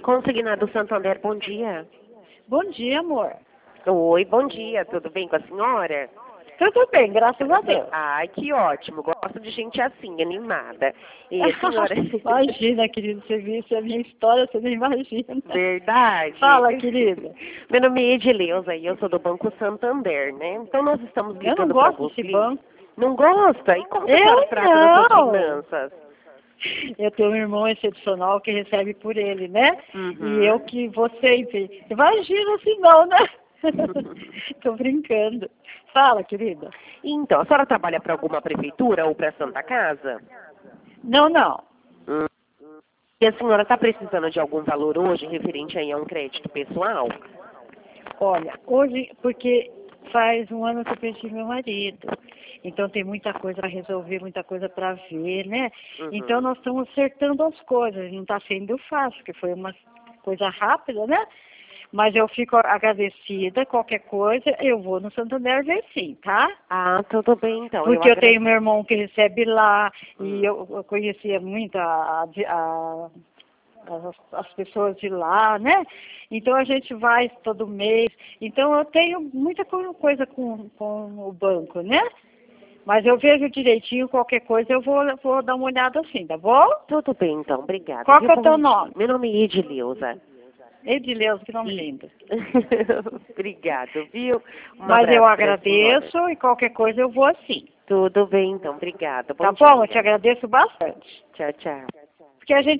Consignado Santander, bom dia. Bom dia, amor. Oi, bom dia. Tudo bem com a senhora? Tudo bem, graças a Deus. Ai, que ótimo. Gosto de gente assim, animada. E a senhora... Imagina, querido, você visse a minha história, você não imagina. Verdade. Fala, querida. Meu nome é Edileuza e eu sou do Banco Santander, né? Então nós estamos Eu não ligando para gosto desse você. banco. Não gosta? E como que a Eu senhora trata das suas não. finanças? Eu tenho um irmão excepcional que recebe por ele, né? Uhum. E eu que vou sempre. Imagina se não, né? Tô brincando. Fala, querida. Então, a senhora trabalha para alguma prefeitura ou para Santa Casa? Não, não. E a senhora está precisando de algum valor hoje referente aí a um crédito pessoal? Olha, hoje, porque faz um ano que eu perdi meu marido. Então tem muita coisa para resolver, muita coisa para ver, né? Uhum. Então nós estamos acertando as coisas. Não está sendo fácil, porque foi uma coisa rápida, né? Mas eu fico agradecida, qualquer coisa, eu vou no Santander ver sim, tá? Ah, tudo bem então. Porque eu tenho meu irmão que recebe lá, e eu conhecia muito as pessoas de lá, né? Então a gente vai todo mês. Então eu tenho muita coisa com o banco, né? Mas eu vejo direitinho, qualquer coisa eu vou dar uma olhada assim, tá bom? Tudo bem então, obrigada. Qual Viu, que é o teu bom dia. nome? Meu nome é Edileuza. Edileuza, que nome lindo. Obrigado, viu? Mas eu abraço pra agradeço e qualquer coisa eu vou assim. Tudo bem então, obrigada. Tá Bom bom? Eu dia. te agradeço bastante. Tchau, tchau. Porque a gente